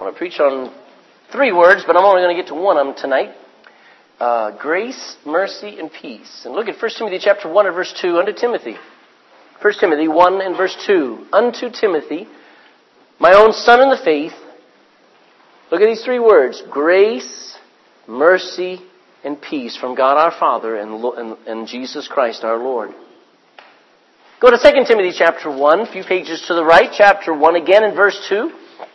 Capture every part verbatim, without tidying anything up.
want to preach on three words, but I'm only going to get to one of them tonight. Uh, grace, mercy, and peace. And look at First Timothy chapter one and verse two, unto Timothy. First Timothy one and verse two, unto Timothy, my own son in the faith. Look at these three words, grace, mercy, and peace from God our Father and, and, and Jesus Christ our Lord. Go to Second Timothy chapter one, a few pages to the right, chapter one again in verse two.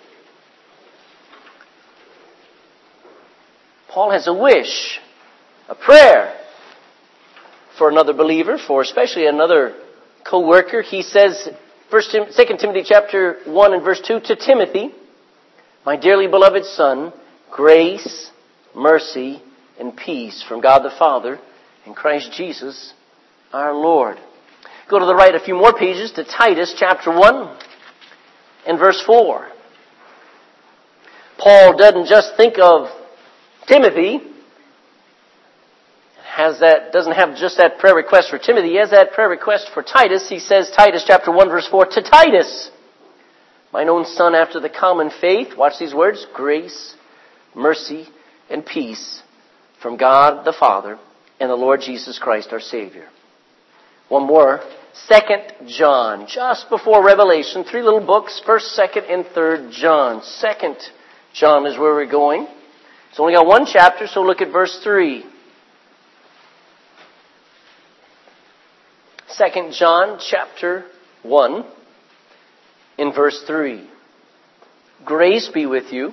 Paul has a wish, a prayer for another believer, for especially another co-worker. He says, First Tim- Second Timothy chapter one and verse two, to Timothy, my dearly beloved son, grace, mercy, and peace from God the Father and Christ Jesus our Lord. Go to the right a few more pages to Titus chapter one and verse four. Paul doesn't just think of Timothy, has that, doesn't have just that prayer request for Timothy, he has that prayer request for Titus. He says, Titus chapter one verse four, to Titus, mine own son after the common faith, watch these words, grace, mercy, and peace from God the Father and the Lord Jesus Christ our Savior. One more, Second John, just before Revelation, three little books, First, Second, and Third John. Second John is where we're going. It's only got one chapter, so look at verse three. Second John chapter one in verse three. Grace be with you,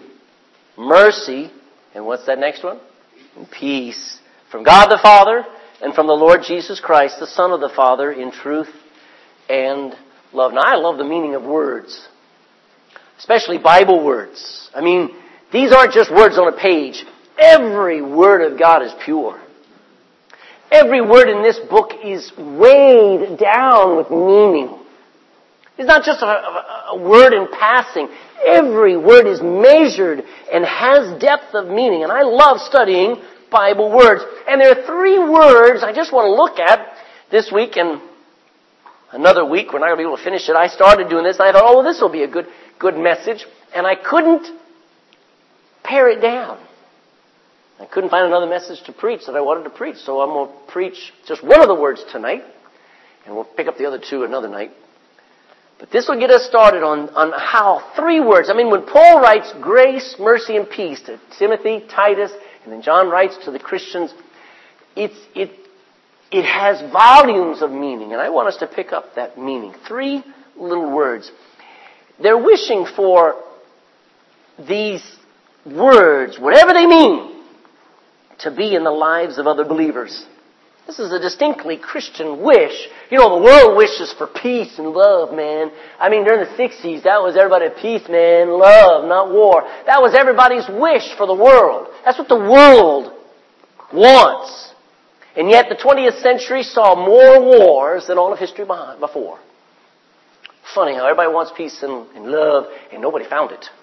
mercy, and what's that next one? And peace from God the Father and from the Lord Jesus Christ, the Son of the Father, in truth and love. Now, I love the meaning of words, especially Bible words. I mean, these aren't just words on a page. Every word of God is pure. Every word in this book is weighed down with meaning. It's not just a, a, a word in passing. Every word is measured and has depth of meaning. And I love studying Bible words. And there are three words I just want to look at this week and another week. We're not going to be able to finish it. I started doing this and I thought, oh, well, this will be a good, good message. And I couldn't pare it down. I couldn't find another message to preach that I wanted to preach, so I'm going to preach just one of the words tonight, and we'll pick up the other two another night. But this will get us started on, on how three words, I mean, when Paul writes grace, mercy, and peace to Timothy, Titus, and then John writes to the Christians, it's, it, it has volumes of meaning, and I want us to pick up that meaning. Three little words. They're wishing for these words, whatever they mean, to be in the lives of other believers. This is a distinctly Christian wish. You know, the world wishes for peace and love, man. I mean, during the sixties, that was everybody, peace, man, love, not war. That was everybody's wish for the world. That's what the world wants. And yet the twentieth century saw more wars than all of history before. Funny how everybody wants peace and, and love, and nobody found it.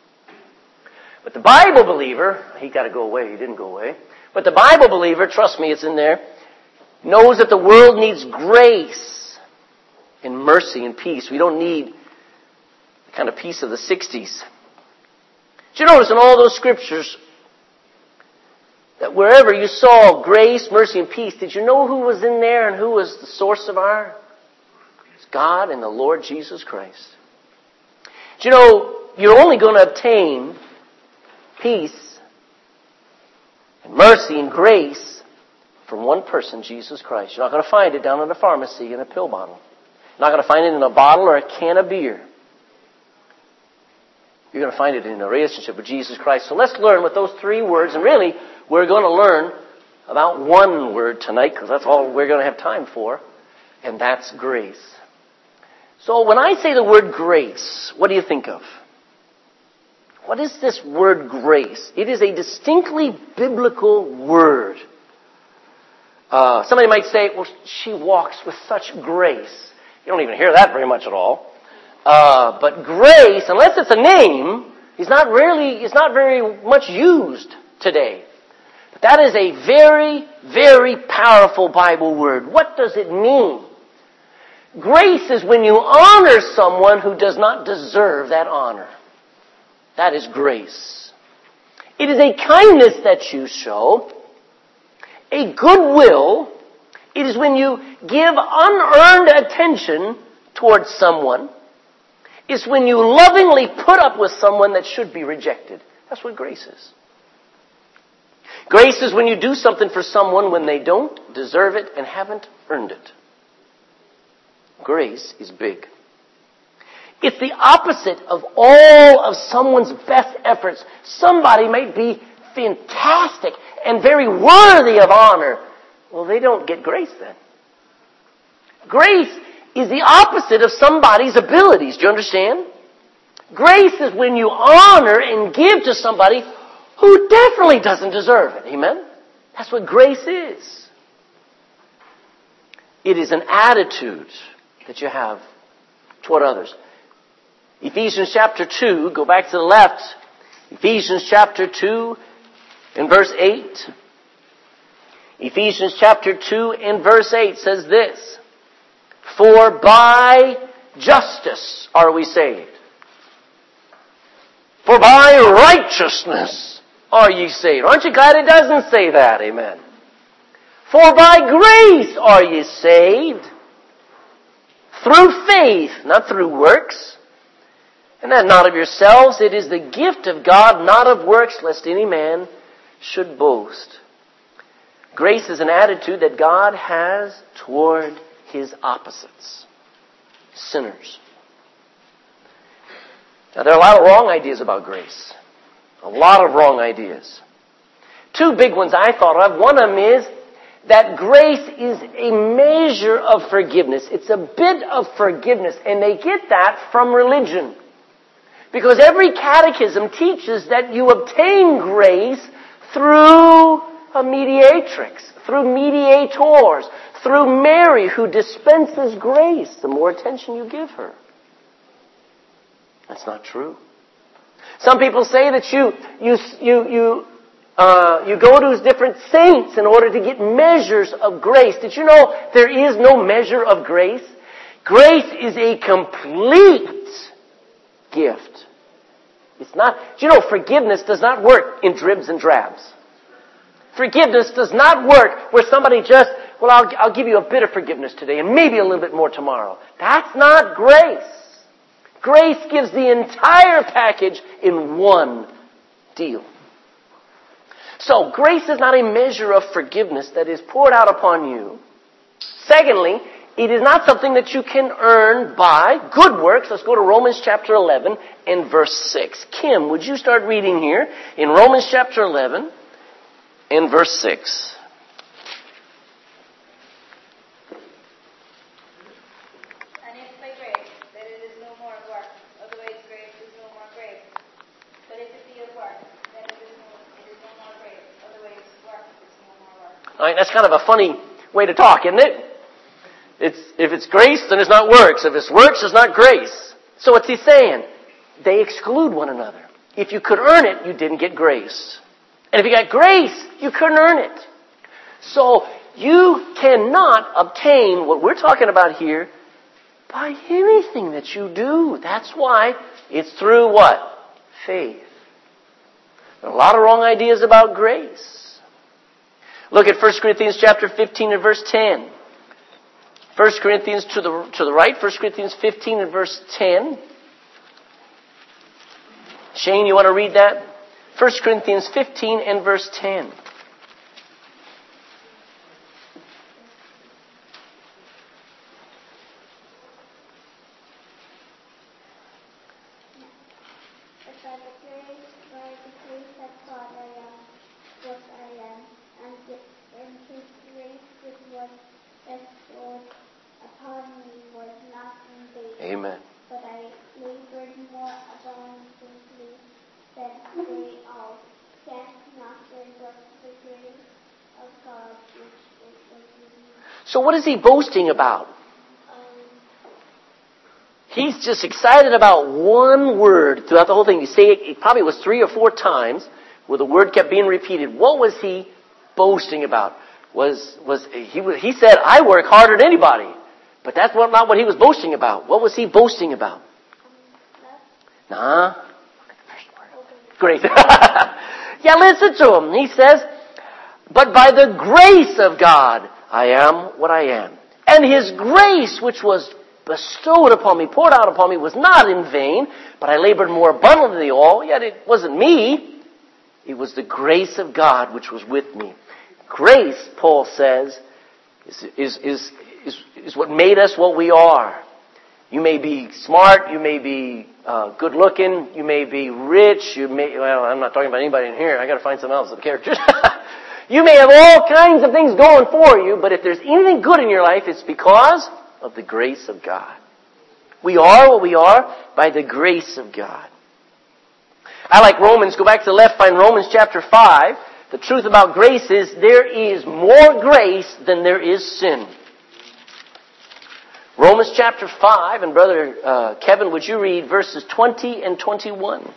But the Bible believer, he got to go away, he didn't go away. But the Bible believer, trust me, it's in there, knows that the world needs grace and mercy and peace. We don't need the kind of peace of the sixties. Did you notice in all those scriptures that wherever you saw grace, mercy, and peace, did you know who was in there and who was the source of our? It's God and the Lord Jesus Christ. Did you know you're only going to obtain peace and mercy and grace from one person, Jesus Christ. You're not going to find it down in a pharmacy in a pill bottle. You're not going to find it in a bottle or a can of beer. You're going to find it in a relationship with Jesus Christ. So let's learn with those three words. And really, we're going to learn about one word tonight because that's all we're going to have time for. And that's grace. So when I say the word grace, what do you think of? What is this word grace? It is a distinctly biblical word. Uh, somebody might say, well, she walks with such grace. You don't even hear that very much at all. Uh, but grace, unless it's a name, is not really, is not very much used today. But that is a very, very powerful Bible word. What does it mean? Grace is when you honor someone who does not deserve that honor. That is grace. It is a kindness that you show, a goodwill. It is when you give unearned attention towards someone. It's when you lovingly put up with someone that should be rejected. That's what grace is. Grace is when you do something for someone when they don't deserve it and haven't earned it. Grace is big. It's the opposite of all of someone's best efforts. Somebody might be fantastic and very worthy of honor. Well, they don't get grace then. Grace is the opposite of somebody's abilities. Do you understand? Grace is when you honor and give to somebody who definitely doesn't deserve it. Amen? That's what grace is. It is an attitude that you have toward others. Ephesians chapter two, go back to the left. Ephesians chapter two and verse eight. Ephesians chapter two and verse eight says this. For by justice are we saved. For by righteousness are ye saved. Aren't you glad it doesn't say that? Amen. For by grace are ye saved. Through faith, not through works. And that not of yourselves, it is the gift of God, not of works, lest any man should boast. Grace is an attitude that God has toward His opposites, sinners. Now, there are a lot of wrong ideas about grace. A lot of wrong ideas. Two big ones I thought of. One of them is that grace is a measure of forgiveness. It's a bit of forgiveness, and they get that from religion. Because every catechism teaches that you obtain grace through a mediatrix, through mediators, through Mary who dispenses grace, the more attention you give her. That's not true. Some people say that you you you you uh, you go to different saints in order to get measures of grace. Did you know there is no measure of grace? Grace is a complete gift. It's not, do you know, forgiveness does not work in dribs and drabs. Forgiveness does not work where somebody just, well, I'll, I'll give you a bit of forgiveness today and maybe a little bit more tomorrow. That's not grace. Grace gives the entire package in one deal. So, grace is not a measure of forgiveness that is poured out upon you. Secondly, it is not something that you can earn by good works. Let's go to Romans chapter eleven and verse six. Kim, would you start reading here in Romans chapter eleven and verse six. And it's by grace that it is no more of works. Otherwise grace is no more grace. But if it be of works, then it is no, it is no more grace. Otherwise works is no more works. All right, that's kind of a funny way to talk, isn't it? It's, if it's grace, then it's not works. If it's works, it's not grace. So what's he saying? They exclude one another. If you could earn it, you didn't get grace. And if you got grace, you couldn't earn it. So you cannot obtain what we're talking about here by anything that you do. That's why it's through what? Faith. There are a lot of wrong ideas about grace. Look at First Corinthians chapter fifteen and verse ten. First Corinthians to the to the right, First Corinthians fifteen and verse ten. Shane, you want to read that? First Corinthians fifteen and verse ten. But by the grace, by the grace of God I am what I am, and in His grace which was bestowed upon me was not in vain. Amen. But I labored more abundantly than they all. Can't not then but the grace of God which was with me. So what is he boasting about? Um, He's just excited about one word throughout the whole thing. You say it, it probably was three or four times where the word kept being repeated. What was he boasting about? Was was he? He said, "I work harder than anybody," but that's what, not what he was boasting about. What was he boasting about? Nah. Look at the first word. Grace. Yeah, listen to him. He says, but by the grace of God, I am what I am. And His grace, which was bestowed upon me, poured out upon me, was not in vain, but I labored more abundantly than all, yet it wasn't me. It was the grace of God which was with me. Grace, Paul says, is, is, is, is, is what made us what we are. You may be smart, you may be uh, good looking, you may be rich, you may, well, I'm not talking about anybody in here, I gotta find some else of the characters. You may have all kinds of things going for you, but if there's anything good in your life, it's because of the grace of God. We are what we are by the grace of God. I like Romans, go back to the left, find Romans chapter five. The truth about grace is there is more grace than there is sin. Romans chapter five, and Brother uh, Kevin, would you read verses twenty and twenty-one?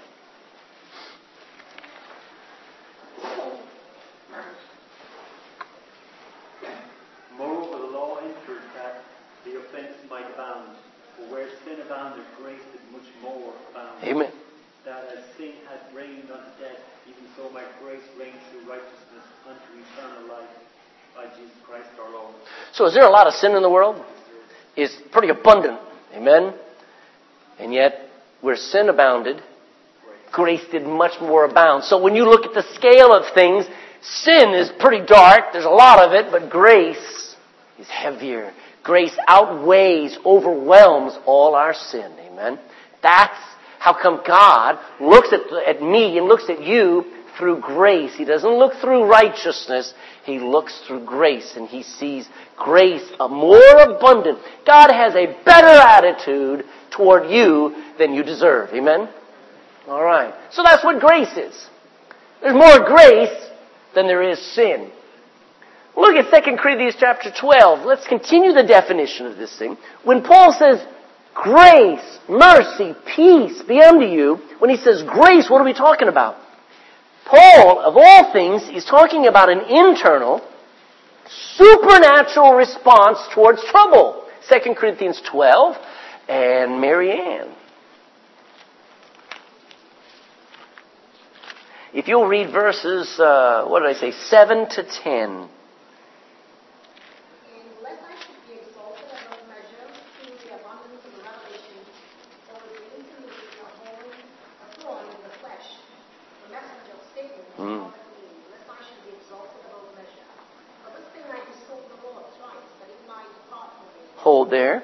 Moreover, the law entered that the offense might abound. For where sin abounded, grace did much more abound. Amen. That as sin had reigned unto death, even so might grace reign through righteousness unto eternal life by Jesus Christ our Lord. So is there a lot of sin in the world? It's pretty abundant. Amen. And yet, where sin abounded, grace did much more abound. So when you look at the scale of things, sin is pretty dark. There's a lot of it, but grace is heavier. Grace outweighs, overwhelms all our sin. Amen. That's how come God looks at, at me and looks at you through grace. He doesn't look through righteousness. He looks through grace, and He sees grace a more abundant. God has a better attitude toward you than you deserve. Amen? All right. So that's what grace is. There's more grace than there is sin. Look at Second Corinthians chapter twelve. Let's continue the definition of this thing. When Paul says, grace, mercy, peace be unto you, when he says grace, what are we talking about? Paul, of all things, is talking about an internal, supernatural response towards trouble. Second Corinthians twelve and Mary Ann. If you'll read verses, uh, what did I say, seven to ten. Mm. Hold there.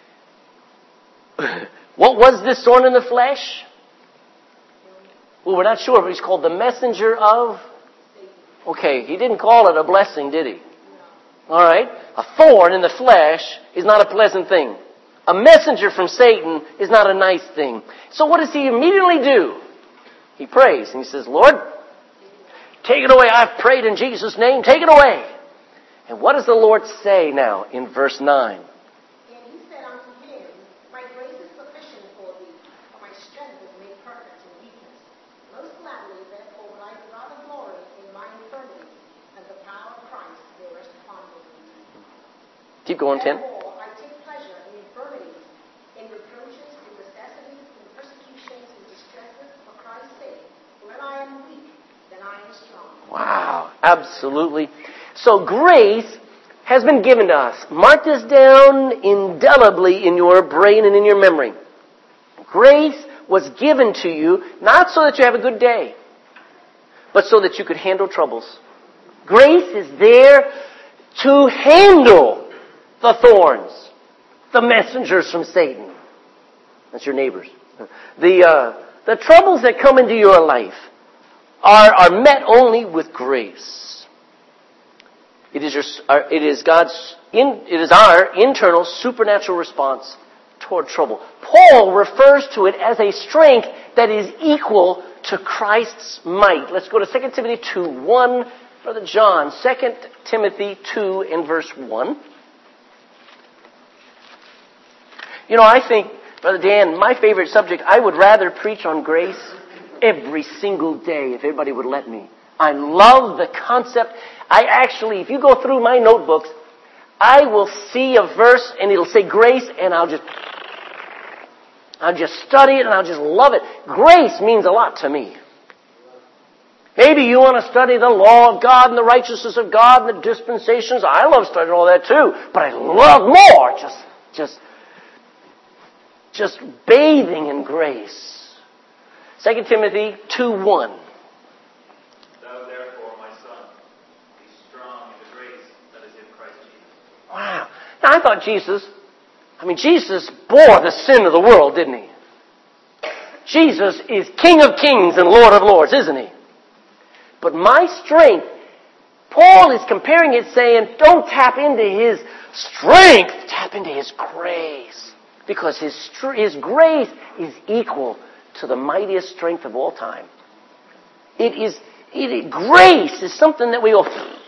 What was this thorn in the flesh? Well, we're not sure if he's called the messenger of... Okay, he didn't call it a blessing, did he? All right. A thorn in the flesh is not a pleasant thing. A messenger from Satan is not a nice thing. So what does he immediately do? He prays and he says, Lord, take it away. I've prayed in Jesus' name. Take it away. And what does the Lord say now in verse nine? And he said unto him, my grace is sufficient for thee, for my strength is made perfect in weakness. Most gladly, therefore, will I rather glory in my infirmities, and the power of Christ will rest upon me. Keep going, Tim. Therefore, I take pleasure in infirmities, in reproaches, in necessities, in persecutions, in distresses, for Christ's sake. When I am weak, then I am strong. Wow, absolutely. So grace has been given to us. Mark this down indelibly in your brain and in your memory. Grace was given to you not so that you have a good day, but so that you could handle troubles. Grace is there to handle the thorns, the messengers from Satan. That's your neighbors. The uh, the troubles that come into your life are, are met only with grace. It is your, it is God's, in, it is our internal supernatural response toward trouble. Paul refers to it as a strength that is equal to Christ's might. Let's go to Second Timothy two one. Brother John, Second Timothy two and verse one. You know, I think, Brother Dan, my favorite subject, I would rather preach on grace every single day if everybody would let me. I love the concept. I actually, if you go through my notebooks, I will see a verse and it'll say grace and I'll just, I'll just study it and I'll just love it. Grace means a lot to me. Maybe you want to study the law of God and the righteousness of God and the dispensations. I love studying all that too. But I love more just, just, just bathing in grace. Second Timothy two one. Thou therefore, my son, be strong in the grace that is in Christ Jesus. Wow. Now I thought Jesus, I mean Jesus bore the sin of the world, didn't he? Jesus is King of kings and Lord of lords, isn't he? But my strength, Paul is comparing it saying, don't tap into his strength, tap into his grace. Because his, his grace is equal to the mightiest strength of all time. It is, it, grace is something that we go,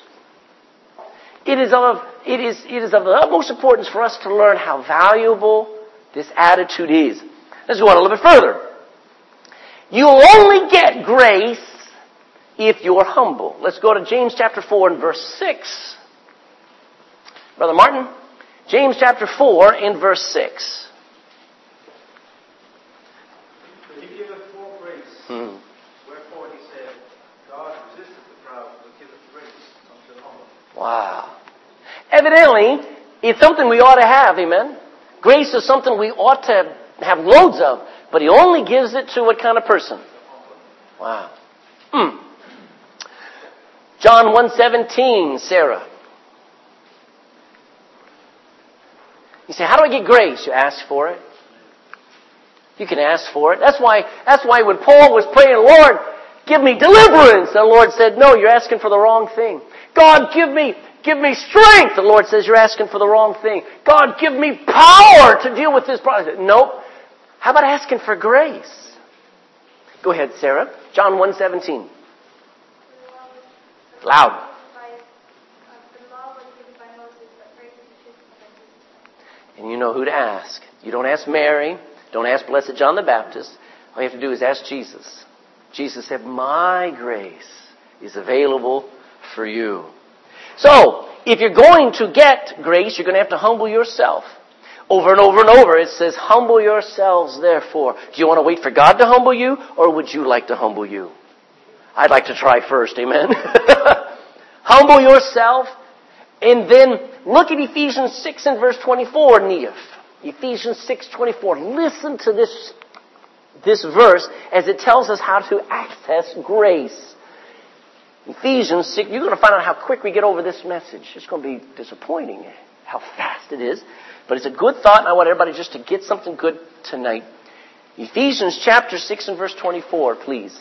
it is of, it is, it is of the utmost importance for us to learn how valuable this attitude is. Let's go on a little bit further. You'll only get grace if you're humble. Let's go to James chapter four and verse six. Brother Martin, James chapter four and verse six. But he giveth more grace. Hmm. Wherefore he said, God resisteth the proud, but giveth grace unto the humble. Wow. Evidently, it's something we ought to have, amen? Grace is something we ought to have loads of, but he only gives it to what kind of person? Wow. Hmm. John one seventeen, Sarah. You say, how do I get grace? You ask for it. You can ask for it. That's why, that's why when Paul was praying, Lord, give me deliverance, the Lord said, no, you're asking for the wrong thing. God, give me, give me strength. The Lord says, you're asking for the wrong thing. God, give me power to deal with this problem. Nope. How about asking for grace? Go ahead, Sarah. John one seventeen. Loud. And you know who to ask. You don't ask Mary. Don't ask Blessed John the Baptist. All you have to do is ask Jesus. Jesus said, my grace is available for you. So, if you're going to get grace, you're going to have to humble yourself. Over and over and over, it says, humble yourselves, therefore. Do you want to wait for God to humble you, or would you like to humble you? I'd like to try first, amen? Humble yourself, and then look at Ephesians six and verse twenty-four, Neef. Ephesians six twenty-four. Listen to this, this verse as it tells us how to access grace. Ephesians six, you're going to find out how quick we get over this message. It's going to be disappointing how fast it is. But it's a good thought, and I want everybody just to get something good tonight. Ephesians chapter six and verse twenty-four, please.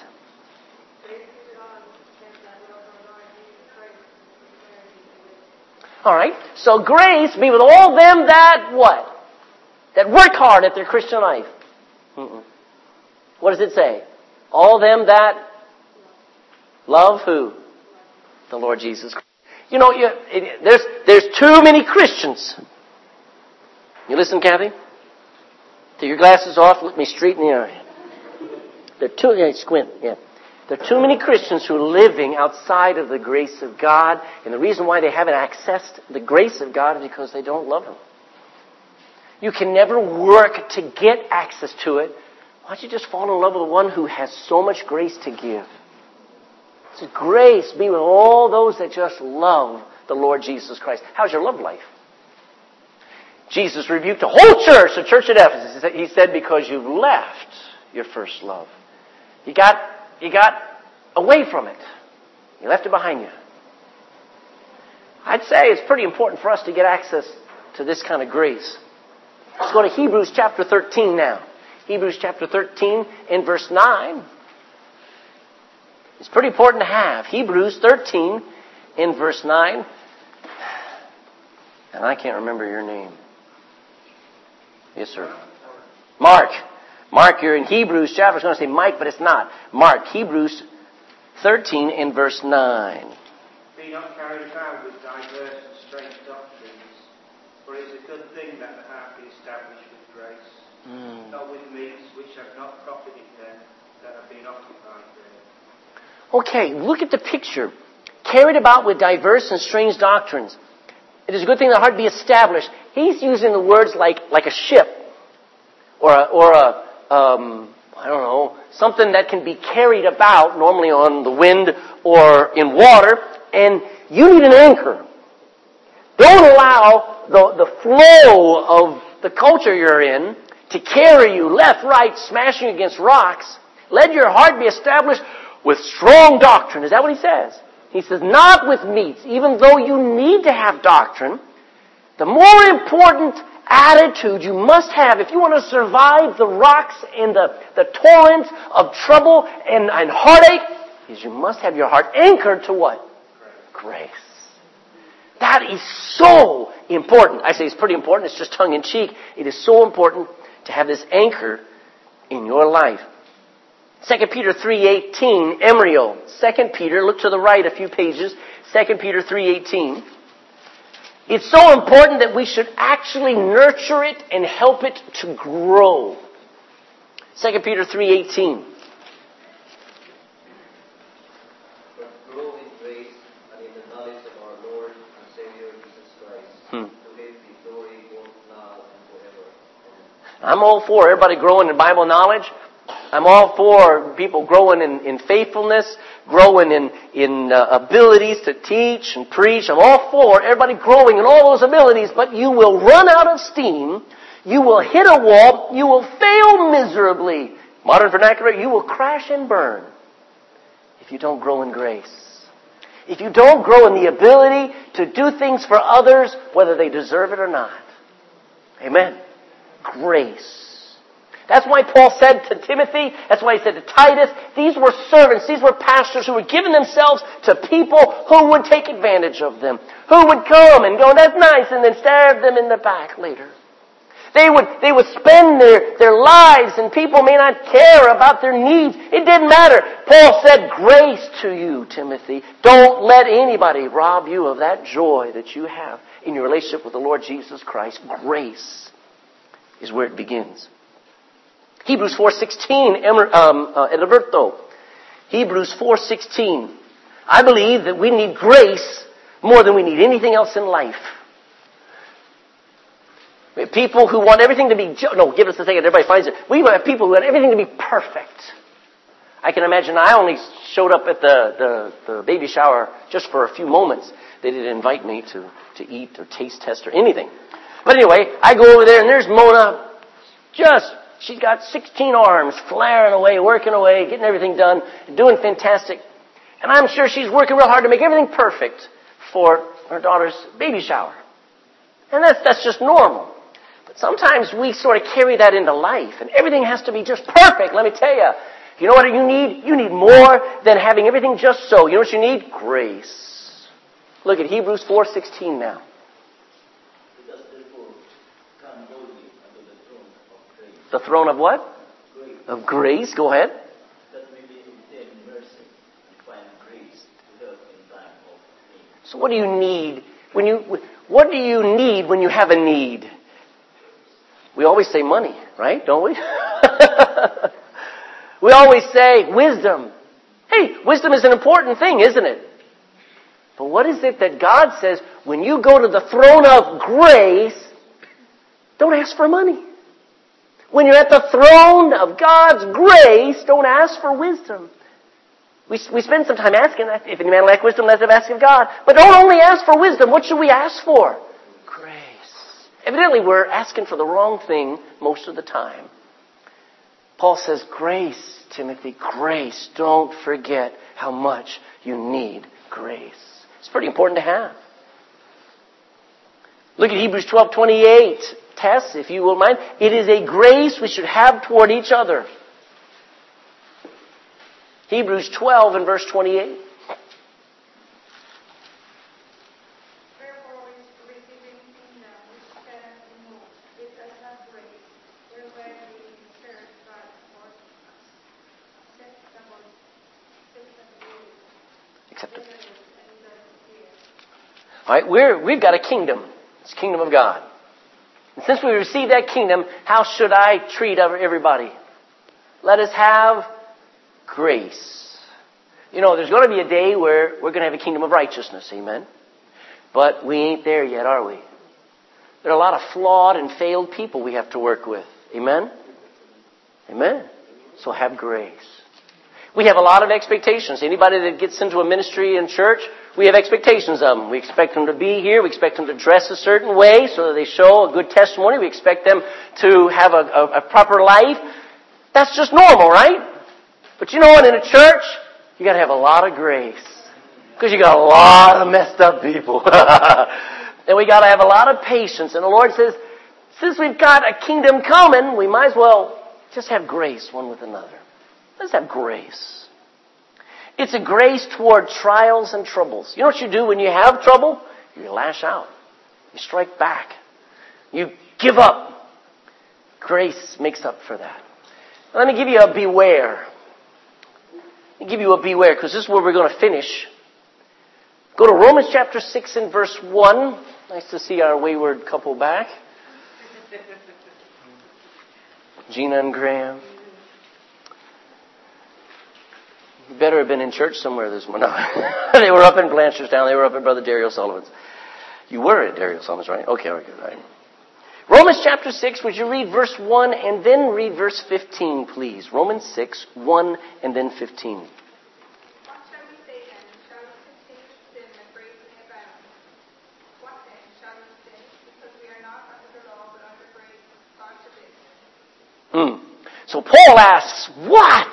All right. So grace be with all them that what? That work hard at their Christian life. Mm-mm. What does it say? All them that love who? The Lord Jesus Christ. You know, you, it, there's there's too many Christians. You listen, Kathy? Take your glasses off. Look me straight in the eye. There are too. Yeah, squint. Yeah. There are too many Christians who are living outside of the grace of God, and the reason why they haven't accessed the grace of God is because they don't love Him. You can never work to get access to it. Why don't you just fall in love with the one who has so much grace to give? So grace be with all those that just love the Lord Jesus Christ. How's your love life? Jesus rebuked the whole church, the church at Ephesus. He said, because you've left your first love. You got, you got away from it. You left it behind you. I'd say it's pretty important for us to get access to this kind of grace. Let's go to Hebrews chapter thirteen now. Hebrews chapter thirteen in verse nine. It's pretty important to have. Hebrews thirteen in verse nine. And I can't remember your name. Yes, sir. Mark. Mark, you're in Hebrews chapter. I was going to say Mike, but it's not. Mark, Hebrews thirteen in verse nine. Be not carried about with diverse and strange doctrines, for it is a good thing that the heart be established with grace, mm. not with meats which have not profited them that have been occupied there. Okay, look at the picture. Carried about with diverse and strange doctrines. It is a good thing that the heart be established. He's using the words like, like a ship, or a, or a, um, I don't know, something that can be carried about, normally on the wind or in water, and you need an anchor. Don't allow the, the flow of the culture you're in to carry you left, right, smashing against rocks. Let your heart be established with strong doctrine. Is that what he says? He says, not with meats, even though you need to have doctrine. The more important attitude you must have if you want to survive the rocks and the, the torrents of trouble and, and heartache is you must have your heart anchored to what? Grace. That is so important. I say it's pretty important. It's just tongue-in-cheek. It is so important to have this anchor in your life. Second Peter three eighteen, embryo. Second Peter, look to the right a few pages. Second Peter three eighteen. It's so important that we should actually nurture it and help it to grow. Second Peter three eighteen. But grow in grace and in the knowledge of our Lord and Savior Jesus Christ. Hmm. To him be glory both now and forever. Amen. I'm all for everybody growing in Bible knowledge. I'm all for people growing in, in faithfulness, growing in, in uh, abilities to teach and preach. I'm all for everybody growing in all those abilities, but you will run out of steam. You will hit a wall. You will fail miserably. Modern vernacular, you will crash and burn if you don't grow in grace. If you don't grow in the ability to do things for others, whether they deserve it or not. Amen. Grace. That's why Paul said to Timothy, that's why he said to Titus, these were servants, these were pastors who were giving themselves to people who would take advantage of them, who would come and go, that's nice, and then stab them in the back later. They would, they would spend their, their lives, and people may not care about their needs. It didn't matter. Paul said, grace to you, Timothy. Don't let anybody rob you of that joy that you have in your relationship with the Lord Jesus Christ. Grace is where it begins. Hebrews four sixteen, um, uh, Edilberto. Hebrews four sixteen. I believe that we need grace more than we need anything else in life. We have people who want everything to be, no, give us a second, everybody finds it. We have people who want everything to be perfect. I can imagine I only showed up at the, the, the baby shower just for a few moments. They didn't invite me to, to eat or taste test or anything. But anyway, I go over there and there's Mona, just she's got sixteen arms, flaring away, working away, getting everything done, doing fantastic. And I'm sure she's working real hard to make everything perfect for her daughter's baby shower. And that's, that's just normal. But sometimes we sort of carry that into life, and everything has to be just perfect, let me tell you. You know what you need? You need more than having everything just so. You know what you need? Grace. Look at Hebrews four sixteen now. The throne of what? Grace. Of grace. Go ahead. That we may obtain mercy and find grace to help in time of need. So what do you need when you, what do you need when you have a need? We always say money, right? Don't we? We always say wisdom. Hey, wisdom is an important thing, isn't it? But what is it that God says when you go to the throne of grace, don't ask for money. When you're at the throne of God's grace, don't ask for wisdom. We, we spend some time asking, if any man lack wisdom, let him ask of God. But don't only ask for wisdom. What should we ask for? Grace. Evidently, we're asking for the wrong thing most of the time. Paul says, grace, Timothy, grace. Don't forget how much you need grace. It's pretty important to have. Look at Hebrews twelve twenty-eight. Tess, if you will mind. It is a grace we should have toward each other. Hebrews twelve and verse twenty-eight. Therefore, receiving kingdom which cannot be moved, it does not break, whereby we serve God for acceptable, acceptable, Acceptable. All right, we're, we've got a kingdom. It's the kingdom of God. And since we received that kingdom, how should I treat everybody? Let us have grace. You know, there's going to be a day where we're going to have a kingdom of righteousness, amen? But we ain't there yet, are we? There are a lot of flawed and failed people we have to work with, amen? Amen. So have grace. We have a lot of expectations. Anybody that gets into a ministry in church, we have expectations of them. We expect them to be here. We expect them to dress a certain way so that they show a good testimony. We expect them to have a, a, a proper life. That's just normal, right? But you know what? In a church, you got to have a lot of grace. Because you got a lot of messed up people. And we got to have a lot of patience. And the Lord says, since we've got a kingdom coming, we might as well just have grace one with another. Let's have grace. It's a grace toward trials and troubles. You know what you do when you have trouble? You lash out. You strike back. You give up. Grace makes up for that. Let me give you a beware. Let me give you a beware, because this is where we're going to finish. Go to Romans chapter six and verse one. Nice to see our wayward couple back. Gina and Graham. You better have been in church somewhere this morning. They were up in Blanchardstown. They were up at Brother Dario Sullivan's. You were at Dario Sullivan's, right? Okay, okay, right. Romans chapter six, would you read verse one and then read verse fifteen, please? Romans six, one and then fifteen. What shall we say then? Shall we continue to sin that grace may abound? What then shall we say? Because we are not under the law, but under grace. God forbid. Hmm. So Paul asks, what?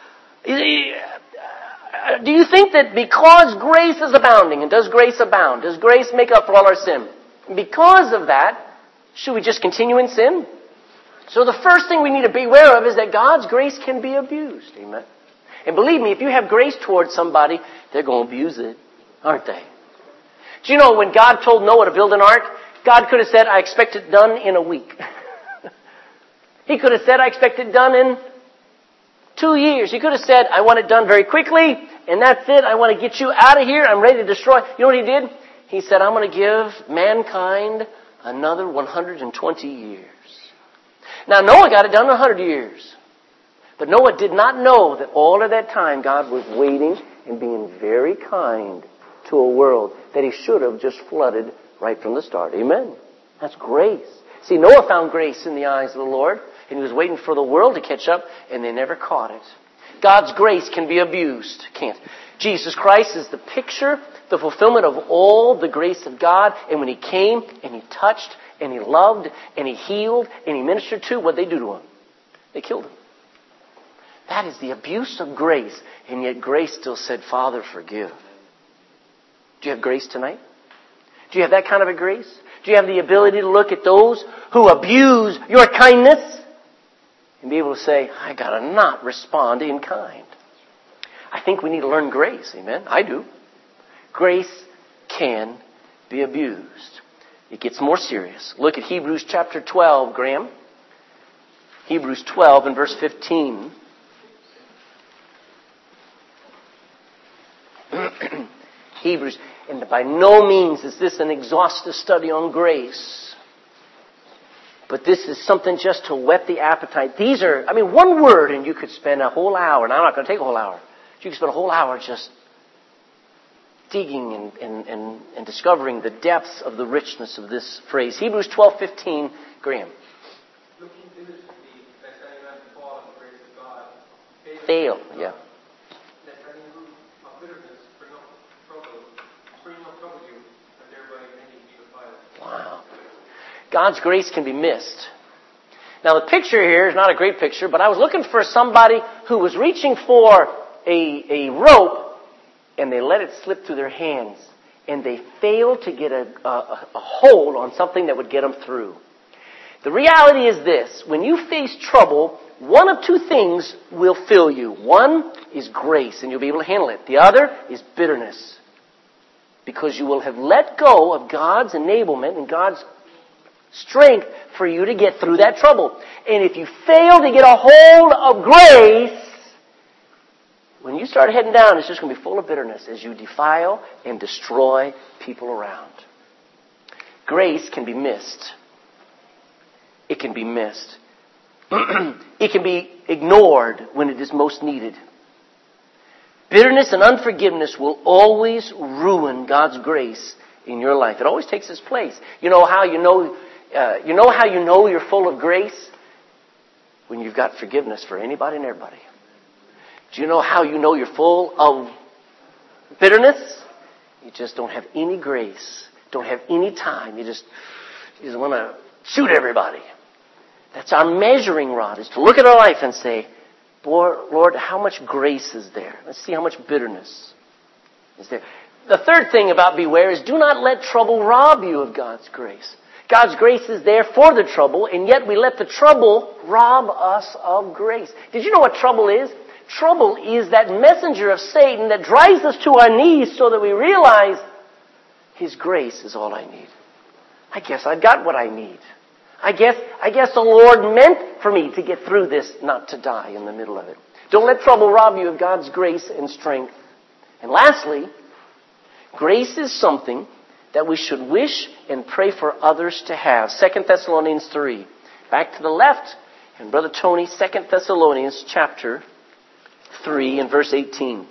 Do you think that because grace is abounding, and does grace abound? Does grace make up for all our sin? Because of that, should we just continue in sin? So the first thing we need to be aware of is that God's grace can be abused. Amen. And believe me, if you have grace towards somebody, they're going to abuse it, aren't they? Do you know when God told Noah to build an ark, God could have said, I expect it done in a week. He could have said, I expect it done in two years. He could have said, I want it done very quickly, and that's it. I want to get you out of here. I'm ready to destroy. You know what he did? He said, I'm going to give mankind another one hundred twenty years. Now, Noah got it done in one hundred years. But Noah did not know that all of that time God was waiting and being very kind to a world that he should have just flooded right from the start. Amen. That's grace. See, Noah found grace in the eyes of the Lord, and he was waiting for the world to catch up, and they never caught it. God's grace can be abused. Can't. Jesus Christ is the picture, the fulfillment of all the grace of God. And when he came and he touched and he loved and he healed and he ministered to, what did they do to him? They killed him. That is the abuse of grace. And yet grace still said, Father, forgive. Do you have grace tonight? Do you have that kind of a grace? Do you have the ability to look at those who abuse your kindness and be able to say, I gotta not respond in kind? I think we need to learn grace. Amen? I do. Grace can be abused. It gets more serious. Look at Hebrews chapter twelve, Graham. Hebrews twelve and verse fifteen. Hebrews, and by no means is this an exhaustive study on grace. But this is something just to whet the appetite. These are, I mean, one word and you could spend a whole hour, and I'm not going to take a whole hour. You could spend a whole hour just digging and, and, and, and discovering the depths of the richness of this phrase. Hebrews twelve fifteen, Graham. Looking diligently, lest any man fall in the grace of God. Fail, yeah. Let any root of bitterness bring up trouble, bring up trouble you, and thereby many be defiled. Wow. God's grace can be missed. Now the picture here is not a great picture, but I was looking for somebody who was reaching for a, a rope and they let it slip through their hands and they failed to get a, a, a hold on something that would get them through. The reality is this: when you face trouble, one of two things will fill you. One is grace and you'll be able to handle it. The other is bitterness, because you will have let go of God's enablement and God's strength for you to get through that trouble. And if you fail to get a hold of grace, when you start heading down, it's just going to be full of bitterness as you defile and destroy people around. Grace can be missed. It can be missed. It can be ignored when it is most needed. Bitterness and unforgiveness will always ruin God's grace in your life. It always takes its place. You know how you know, uh, you know how you know you're full of grace? when you've got forgiveness for anybody and everybody. Do you know how you know you're full of bitterness? You just don't have any grace. Don't have any time. You just, you just want to shoot everybody. That's our measuring rod, is to look at our life and say, Lord, how much grace is there? Let's see how much bitterness is there. The third thing about beware is do not let trouble rob you of God's grace. God's grace is there for the trouble, and yet we let the trouble rob us of grace. Did you know what trouble is? Trouble is that messenger of Satan that drives us to our knees so that we realize His grace is all I need. I guess I've got what I need. I guess, I guess the Lord meant for me to get through this, not to die in the middle of it. Don't let trouble rob you of God's grace and strength. And lastly, grace is something that we should wish and pray for others to have. Second Thessalonians three. Back to the left, and Brother Tony, Second Thessalonians chapter three and verse eighteen.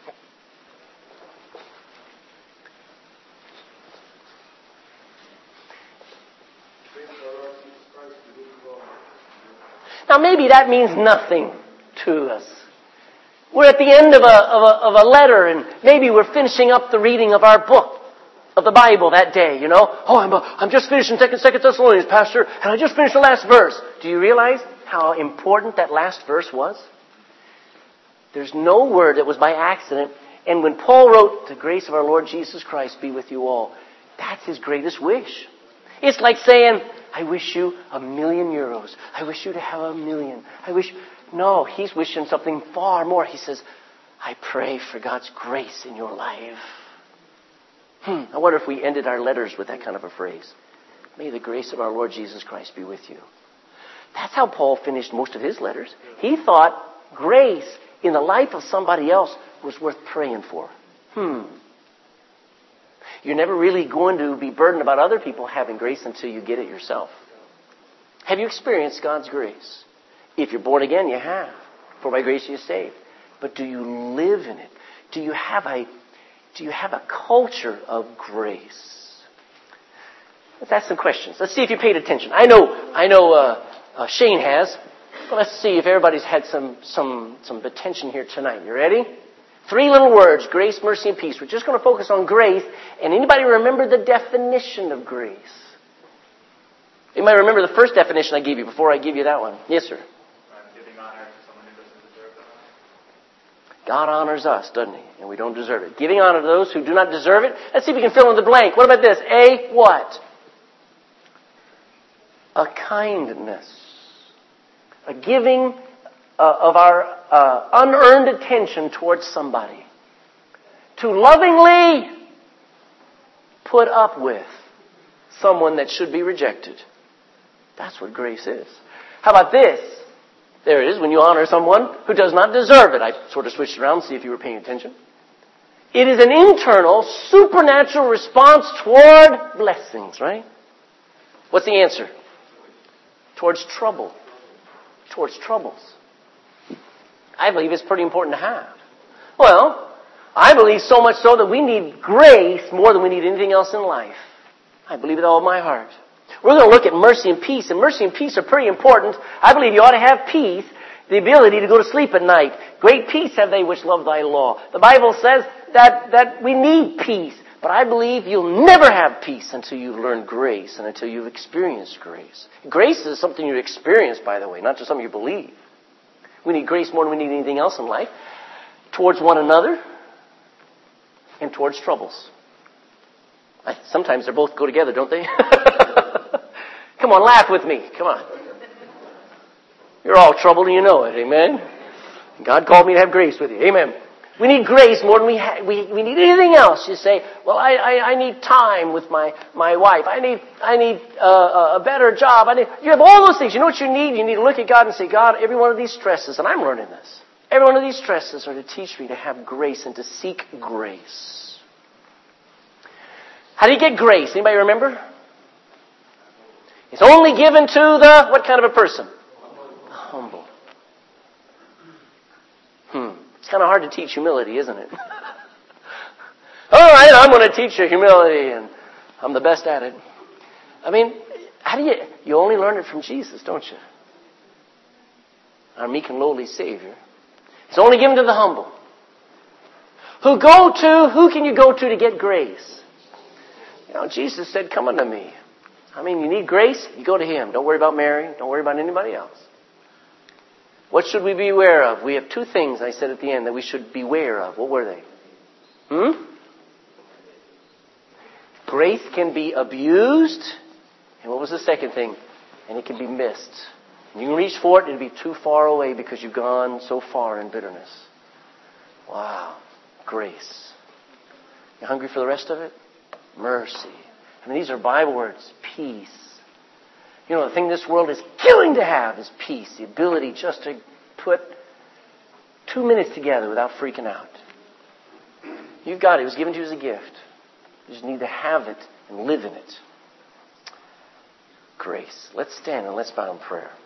Now maybe that means nothing to us. We're at the end of a, of a, of a letter, and maybe we're finishing up the reading of our book, of the Bible that day, you know. Oh, I'm, a, I'm just finishing Second Thessalonians, Pastor, and I just finished the last verse. Do you realize how important that last verse was? There's no word that was by accident. And when Paul wrote, the grace of our Lord Jesus Christ be with you all, that's his greatest wish. It's like saying, I wish you a million euros. I wish you to have a million. I wish... No, he's wishing something far more. He says, I pray for God's grace in your life. Hmm, I wonder if we ended our letters with that kind of a phrase. May the grace of our Lord Jesus Christ be with you. That's how Paul finished most of his letters. He thought grace in the life of somebody else was worth praying for. Hmm. You're never really going to be burdened about other people having grace until you get it yourself. Have you experienced God's grace? If you're born again, you have. For by grace you're saved. But do you live in it? Do you have a, do you have a culture of grace? Let's ask some questions. Let's see if you paid attention. I know, I know uh, uh, Shane has. But let's see if everybody's had some, some, some attention here tonight. You ready? Three little words, grace, mercy, and peace. We're just going to focus on grace. And anybody remember the definition of grace? You might remember the first definition I gave you before I give you that one. Yes, sir. Giving honor to someone who doesn't deserve it. God honors us, doesn't He? And we don't deserve it. Giving honor to those who do not deserve it. Let's see if we can fill in the blank. What about this? A what? A kindness. A giving uh, of our uh, unearned attention towards somebody. To lovingly put up with someone that should be rejected. That's what grace is. How about this? There it is, when you honor someone who does not deserve it. I sort of switched around to see if you were paying attention. It is an internal, supernatural response toward blessings, right? What's the answer? Towards trouble. Towards troubles. I believe it's pretty important to have. Well, I believe so much so that we need grace more than we need anything else in life. I believe it all in my heart. We're going to look at mercy and peace, and mercy and peace are pretty important. I believe you ought to have peace, the ability to go to sleep at night. Great peace have they which love thy law. The Bible says that, that we need peace, but I believe you'll never have peace until you've learned grace and until you've experienced grace. Grace is something you experience, by the way, not just something you believe. We need grace more than we need anything else in life, towards one another and towards troubles. Sometimes they both go together, don't they? Come on, laugh with me. Come on. You're all troubled and you know it. Amen? God called me to have grace with you. Amen. We need grace more than we ha- we, we need anything else. You say, well, I, I, I need time with my, my wife. I need I need uh, a better job. I need. You have all those things. You know what you need? You need to look at God and say, God, every one of these stresses, and I'm learning this, every one of these stresses are to teach me to have grace and to seek grace. How do you get grace? Anybody remember? It's only given to the, what kind of a person? Humble. Hmm. It's kind of hard to teach humility, isn't it? All right, I'm going to teach you humility, and I'm the best at it. I mean, how do you, you only learn it from Jesus, don't you? our meek and lowly Savior. It's only given to the humble. Who go to, who can you go to to get grace? You know, Jesus said, come unto me. I mean, you need grace, you go to Him. Don't worry about Mary. Don't worry about anybody else. What should we be aware of? We have two things, I said at the end, that we should beware of. What were they? Hmm? Grace can be abused. And what was the second thing? And it can be missed. And you can reach for it, it'll be too far away because you've gone so far in bitterness. Wow. Grace. You hungry for the rest of it? Mercy. I mean, these are Bible words. Peace. You know, the thing this world is killing to have is peace. The ability just to put two minutes together without freaking out. You've got it. It was given to you as a gift. You just need to have it and live in it. Grace. Let's stand and let's bow in prayer.